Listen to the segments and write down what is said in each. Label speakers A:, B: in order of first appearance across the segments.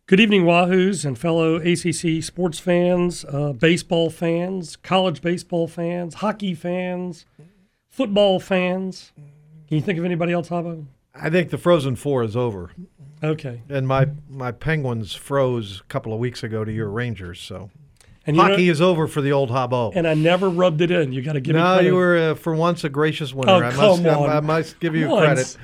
A: Good evening, Wahoos and fellow ACC sports fans, baseball fans, college baseball fans, hockey fans, football fans. Can you think of anybody else, Habbo?
B: I think the Frozen Four is over.
A: Okay.
B: And my Penguins froze a couple of weeks ago to your Rangers, so
A: And
B: hockey is over for the old Habbo.
A: And I never rubbed it in. You got to give me credit.
B: No, you were for once a gracious winner.
A: Oh, come on.
B: I must give you credit.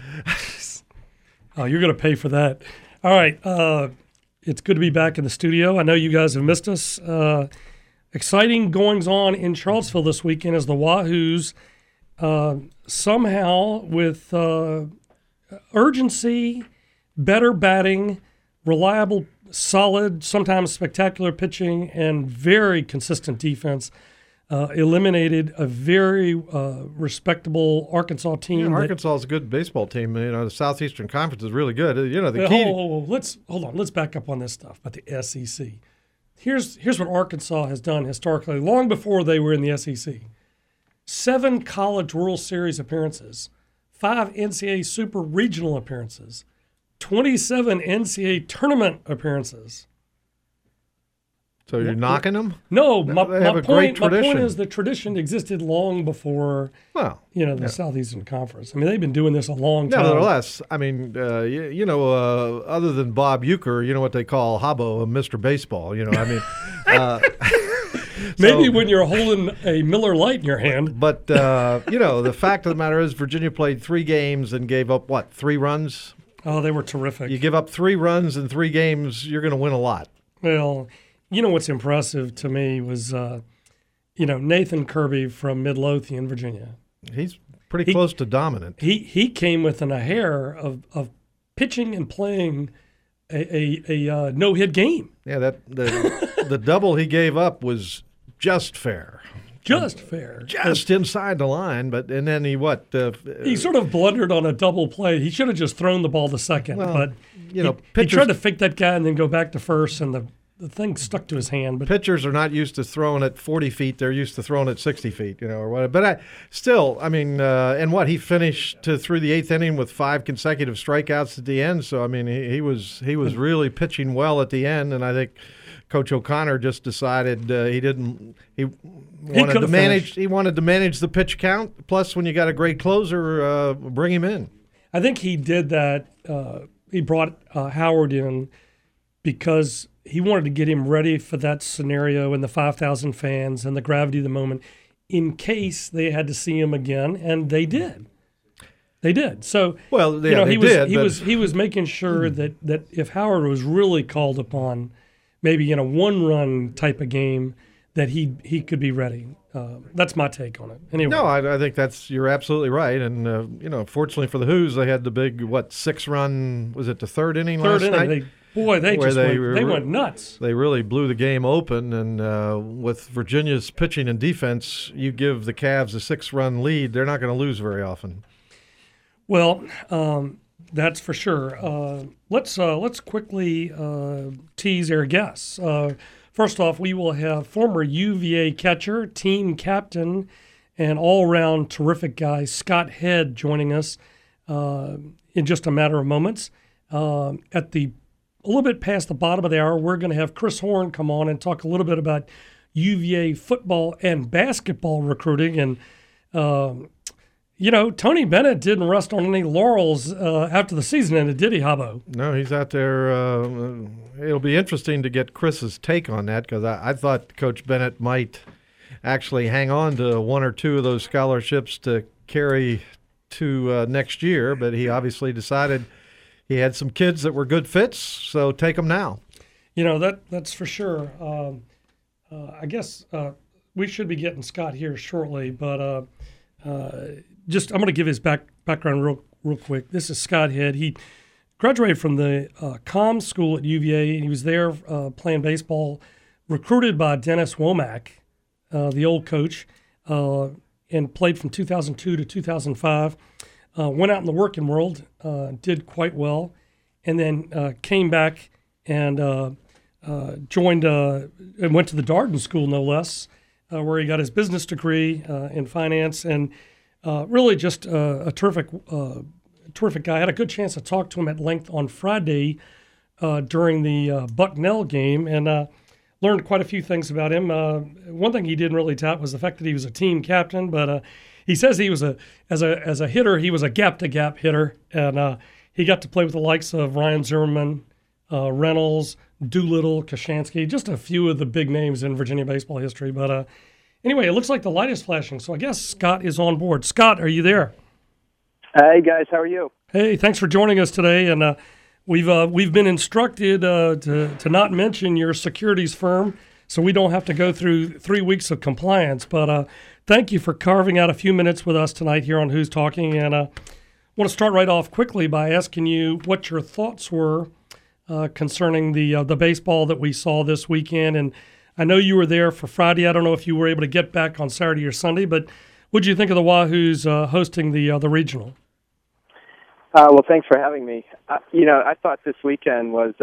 A: Oh, you're going to pay for that. All right. It's good to be back in the studio. I know you guys have missed us. Exciting goings-on in Charlottesville this weekend as the Wahoos somehow with urgency, better batting, reliable, solid, sometimes spectacular pitching, and very consistent defense eliminated a very respectable Arkansas team.
B: Yeah, Arkansas is a good baseball team. You know, the Southeastern Conference is really good. You know, the key.
A: Hold on. Let's back up on this stuff about the SEC. Here's what Arkansas has done historically, long before they were in the SEC. 7 College World Series appearances, 5 NCAA Super Regional appearances, 27 NCAA tournament appearances.
B: So you're knocking them?
A: No,
B: my point
A: is the tradition existed long before, the Southeastern Conference. I mean, they've been doing this a long time.
B: Nevertheless, I mean, other than Bob Uecker, you know what they call Habbo, Mr. Baseball. You know, I mean,
A: maybe when you're holding a Miller Lite in your hand.
B: But the fact of the matter is, Virginia played 3 games and gave up 3 runs.
A: Oh, they were terrific.
B: You give up 3 runs in 3 games, you're going to win a lot.
A: Well. You know what's impressive to me was, Nathan Kirby from Midlothian, Virginia.
B: He's pretty close to dominant.
A: He came within a hair of pitching and playing a no-hit game.
B: Yeah, the double he gave up was just fair.
A: Just fair.
B: Just inside the line, and then he
A: sort of blundered on a double play. He should have just thrown the ball to second, but he tried to fake that guy and then go back to first, and the thing stuck to his hand. But
B: pitchers are not used to throwing at 40 feet. They're used to throwing at 60 feet, or whatever. But he finished through the 8th inning with 5 consecutive strikeouts at the end. So, I mean, he was really pitching well at the end. And I think Coach O'Connor just decided he wanted to manage the pitch count. Plus, when you got a great closer, bring him in.
A: I think he did that. He brought Howard in because he wanted to get him ready for that scenario and the 5,000 fans and the gravity of the moment in case they had to see him again, and they did. They did. So, he was making sure that if Howard was really called upon, maybe in a 1-run type of game, that he could be ready. That's my take on it. Anyway.
B: No, I think you're absolutely right. And, fortunately for the Hoos, they had the big, 6-run, was it the 3rd inning last night?
A: They went nuts.
B: They really blew the game open, and with Virginia's pitching and defense, you give the Cavs a 6-run lead, they're not going to lose very often.
A: Well, that's for sure. Let's quickly tease our guests. First off, we will have former UVA catcher, team captain, and all-around terrific guy Scott Head joining us in just a matter of moments. A little bit past the bottom of the hour, we're going to have Chris Horn come on and talk a little bit about UVA football and basketball recruiting. And, Tony Bennett didn't rest on any laurels after the season ended, did he, Habbo?
B: No, he's out there. It'll be interesting to get Chris's take on that because I thought Coach Bennett might actually hang on to 1 or 2 of those scholarships to carry to next year, but he obviously decided – he had some kids that were good fits, so take them now.
A: That's for sure. I guess we should be getting Scott here shortly, but I'm going to give his background real quick. This is Scott Head. He graduated from the comms school at UVA, and he was there playing baseball, recruited by Dennis Womack, the old coach, and played from 2002 to 2005. Went out in the working world, did quite well, and then came back and joined and went to the Darden School, no less, where he got his business degree in finance, and really just a terrific guy. I had a good chance to talk to him at length on Friday during the Bucknell game and learned quite a few things about him. One thing he didn't really tout was the fact that he was a team captain, but he says he was as a hitter, he was a gap-to-gap hitter, and he got to play with the likes of Ryan Zimmerman, Reynolds, Doolittle, Kashansky, just a few of the big names in Virginia baseball history. But anyway, it looks like the light is flashing, so I guess Scott is on board. Scott, are you there?
C: Hey, guys, how are you?
A: Hey, thanks for joining us today. And we've been instructed to not mention your securities firm, so we don't have to go through 3 weeks of compliance. But thank you for carving out a few minutes with us tonight here on Who's Talking. And I want to start right off quickly by asking you what your thoughts were concerning the baseball that we saw this weekend. And I know you were there for Friday. I don't know if you were able to get back on Saturday or Sunday, but what did you think of the Wahoos hosting the regional?
C: Well, thanks for having me. I thought this weekend was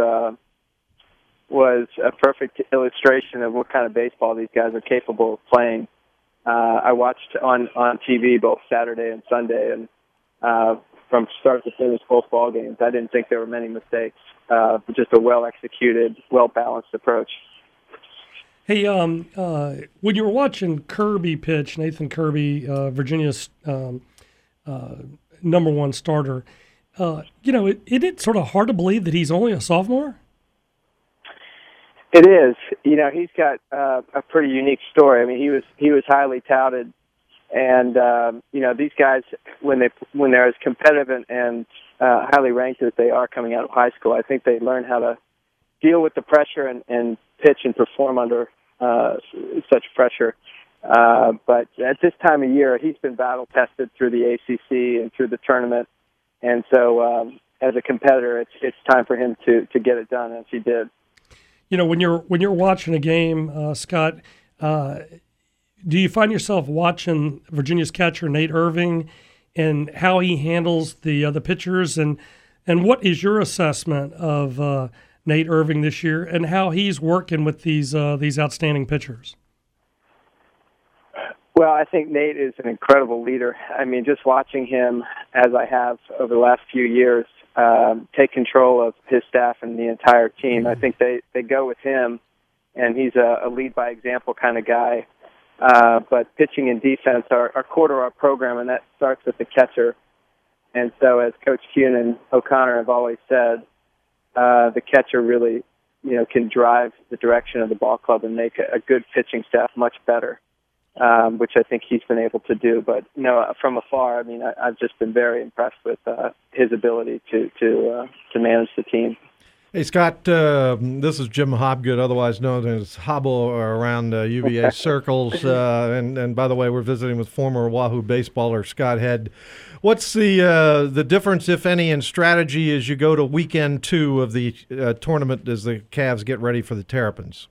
C: a perfect illustration of what kind of baseball these guys are capable of playing. I watched on TV both Saturday and Sunday, and from start to finish both ball games, I didn't think there were many mistakes. Just a well-executed, well-balanced approach.
A: Hey, when you were watching Kirby pitch, Nathan Kirby, Virginia's number one starter, isn't it sort of hard to believe that he's only a sophomore?
C: It is. He's got a pretty unique story. I mean, he was highly touted, and these guys, when they're as competitive and highly ranked as they are coming out of high school, I think they learn how to deal with the pressure and pitch and perform under such pressure. But at this time of year, he's been battle tested through the ACC and through the tournament, and so as a competitor, it's time for him to get it done, as he did.
A: When you're watching a game, Scott, do you find yourself watching Virginia's catcher Nate Irving and how he handles the pitchers, and what is your assessment of Nate Irving this year and how he's working with these outstanding pitchers?
C: Well, I think Nate is an incredible leader. I mean, just watching him, as I have over the last few years, take control of his staff and the entire team. I think they go with him, and he's a lead-by-example kind of guy. But pitching and defense are core to our program, and that starts with the catcher. And so, as Coach Kuhn and O'Connor have always said, the catcher really, can drive the direction of the ball club and make a good pitching staff much better, which I think he's been able to do. But from afar, I mean, I've just been very impressed with his ability to manage the team.
B: Hey, Scott, this is Jim Hobgood, otherwise known as Hobble around UVA circles. And by the way, we're visiting with former Wahoo baseballer Scott Head. What's the difference, if any, in strategy as you go to weekend 2 of the tournament as the Cavs get ready for the Terrapins?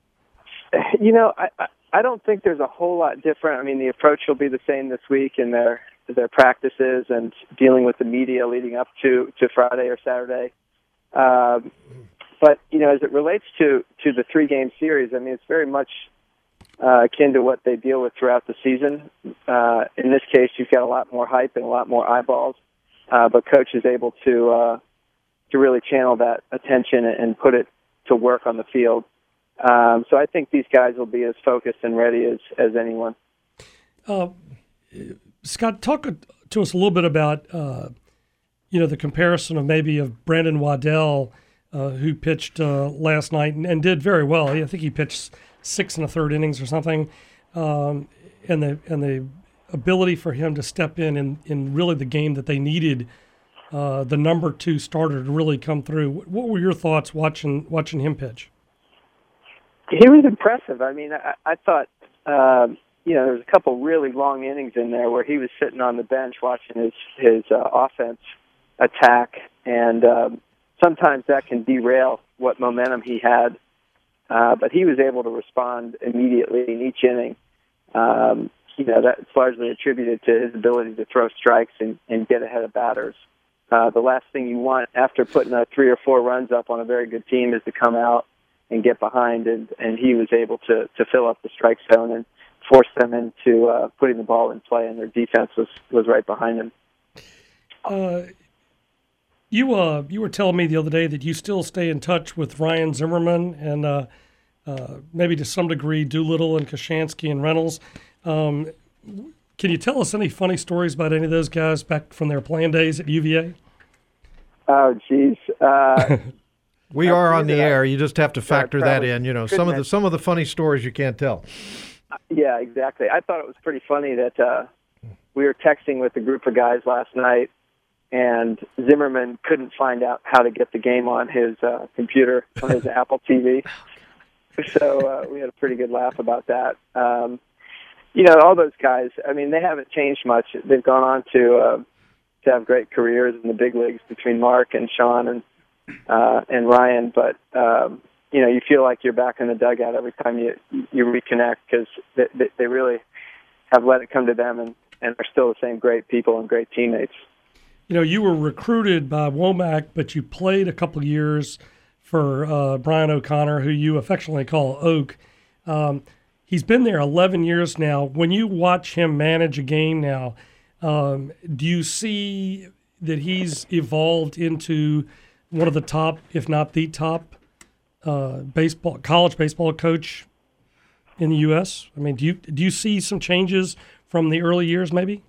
C: I don't think there's a whole lot different. I mean, the approach will be the same this week in their practices and dealing with the media leading up to Friday or Saturday. But as it relates to the 3-game series, I mean, it's very much akin to what they deal with throughout the season. In this case, you've got a lot more hype and a lot more eyeballs, but Coach is able to really channel that attention and put it to work on the field. So I think these guys will be as focused and ready as anyone.
A: Scott, talk to us a little bit about the comparison of Brandon Waddell, who pitched last night and did very well. I think he pitched 6 1/3 innings or something, and the ability for him to step in really the game that they needed the number 2 starter to really come through. What were your thoughts watching him pitch?
C: He was impressive. I mean, I thought, there was a couple really long innings in there where he was sitting on the bench watching his offense attack, and sometimes that can derail what momentum he had. But he was able to respond immediately in each inning. That's largely attributed to his ability to throw strikes and get ahead of batters. The last thing you want after putting 3 or 4 runs up on a very good team is to come out and get behind, and he was able to fill up the strike zone and force them into putting the ball in play, and their defense was right behind him.
A: You were telling me the other day that you still stay in touch with Ryan Zimmerman and maybe to some degree Doolittle and Koshansky and Reynolds. Can you tell us any funny stories about any of those guys back from their playing days at UVA?
C: Oh, geez.
B: We are on the air. You just have to factor that in. You know, some of the funny stories you can't tell.
C: Yeah, exactly. I thought it was pretty funny that we were texting with a group of guys last night, and Zimmerman couldn't find out how to get the game on his computer, on his Apple TV. So we had a pretty good laugh about that. All those guys, I mean, they haven't changed much. They've gone on to have great careers in the big leagues between Mark and Sean and Ryan. But, you feel like you're back in the dugout every time you reconnect because they really have let it come to them and are still the same great people and great teammates.
A: You were recruited by Womack, but you played a couple of years for Brian O'Connor, who you affectionately call Oak. He's been there 11 years now. When you watch him manage a game now, do you see that he's evolved into one of the top, if not the top, college baseball coach in the U.S.? I mean, do you see some changes from the early years, maybe?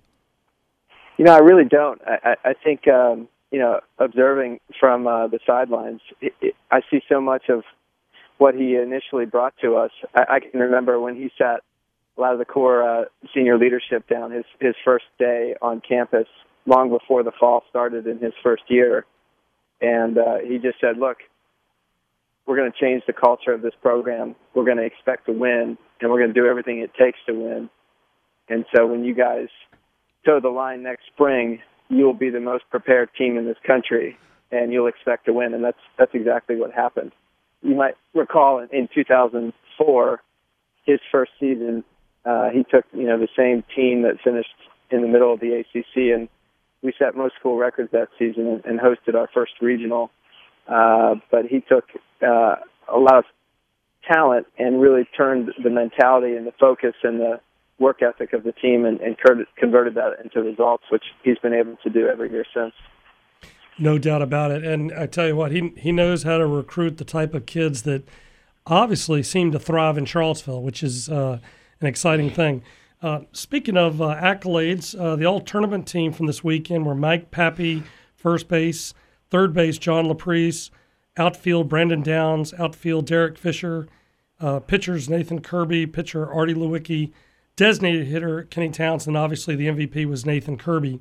C: I really don't. I think, observing from the sidelines, I see so much of what he initially brought to us. I can remember when he sat a lot of the core senior leadership down his first day on campus, long before the fall started in his first year. And he just said, look, we're going to change the culture of this program. We're going to expect to win, and we're going to do everything it takes to win. And so when you guys toe the line next spring, you'll be the most prepared team in this country, and you'll expect to win. And that's exactly what happened. You might recall in 2004, his first season, he took the same team that finished in the middle of the ACC, and we set most school records that season and hosted our first regional. But he took a lot of talent and really turned the mentality and the focus and the work ethic of the team and converted that into results, which he's been able to do every year since.
A: No doubt about it. And I tell you what, he knows how to recruit the type of kids that obviously seem to thrive in Charlottesville, which is an exciting thing. Speaking of accolades, the all-tournament team from this weekend were Mike Pappy, first base, third base John LaPrice, outfield Brandon Downs, outfield Derek Fisher, pitchers Nathan Kirby, pitcher Artie Lewicki, designated hitter Kenny Townsend, obviously the MVP was Nathan Kirby.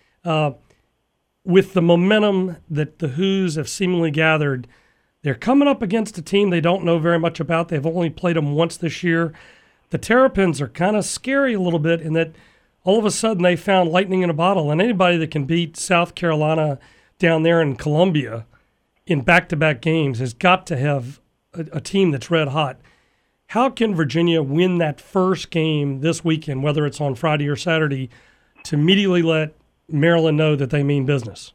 A: With the momentum that the Who's have seemingly gathered, they're coming up against a team they don't know very much about. They've only played them once this year. The Terrapins are kind of scary a little bit in that all of a sudden they found lightning in a bottle, and anybody that can beat South Carolina down there in Columbia in back-to-back games has got to have a team that's red hot. How can Virginia win that first game this weekend, whether it's on Friday or Saturday, to immediately let Maryland know that they mean business?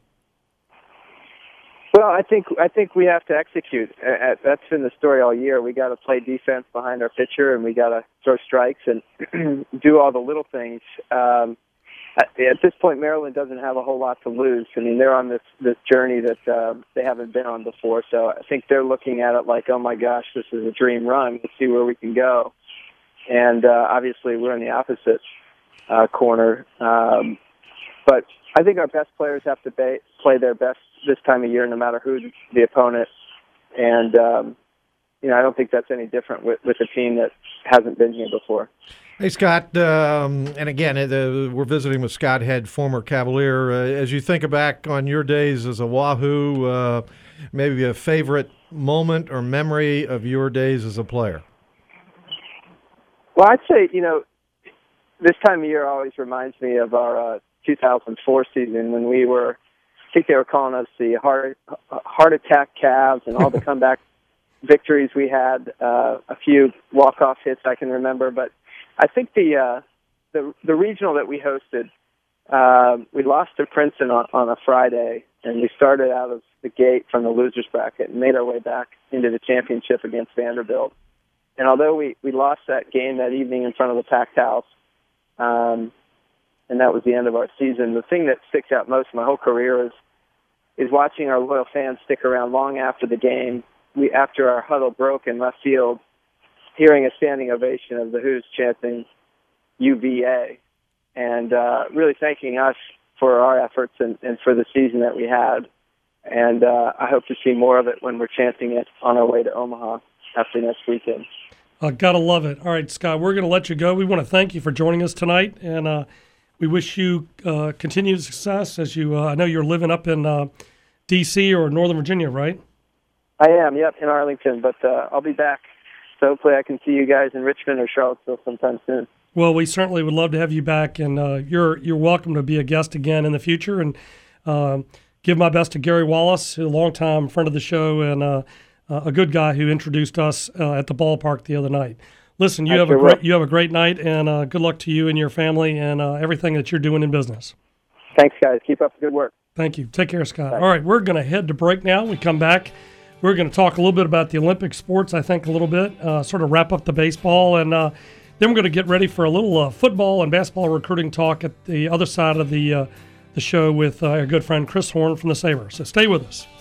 C: Well, I think we have to execute. That's been the story all year. We got to play defense behind our pitcher, and we got to throw strikes and do all the little things. At this point, Maryland doesn't have a whole lot to lose. I mean, they're on this journey that they haven't been on before. So I think they're looking at it like, oh my gosh, this is a dream run. Let's see where we can go. And obviously, we're in the opposite corner. But I think our best players have to play their best this time of year, no matter who the opponent. And, I don't think that's any different with a team that hasn't been here before.
B: Hey, Scott, and again, we're visiting with Scott Head, former Cavalier. As you think back on your days as a Wahoo, maybe a favorite moment or memory of your days as a player?
C: Well, I'd say, this time of year always reminds me of our 2004 season when we were, I think they were calling us the heart attack Cavs, and all the comeback victories we had, a few walk-off hits I can remember. But I think the regional that we hosted, we lost to Princeton on a Friday, and we started out of the gate from the losers bracket and made our way back into the championship against Vanderbilt. And although we lost that game that evening in front of the packed house, and that was the end of our season, the thing that sticks out most in my whole career is is watching our loyal fans stick around long after the game. After our huddle broke in left field, hearing a standing ovation of the Who's chanting UVA, and really thanking us for our efforts and for the season that we had. And I hope to see more of it when we're chanting it on our way to Omaha after next weekend.
A: Gotta love it. All right, Scott, we're going to let you go. We want to thank you for joining us tonight, and we wish you continued success as you, I know you're living up in D.C. or Northern Virginia, right?
C: I am, yep, in Arlington, but I'll be back. So hopefully I can see you guys in Richmond or Charlottesville sometime soon.
A: Well, we certainly would love to have you back, and you're welcome to be a guest again in the future. And give my best to Gary Wallace, a longtime friend of the show and a good guy who introduced us at the ballpark the other night. Listen, you have a great night, and good luck to you and your family and everything that you're doing in business.
C: Thanks, guys. Keep up the good work.
A: Thank you. Take care, Scott. All right, we're going to head to break now. We come back. We're going to talk a little bit about the Olympic sports, I think, a little bit, sort of wrap up the baseball, and then we're going to get ready for a little football and basketball recruiting talk at the other side of the show with our good friend Chris Horn from the Sabres. So stay with us.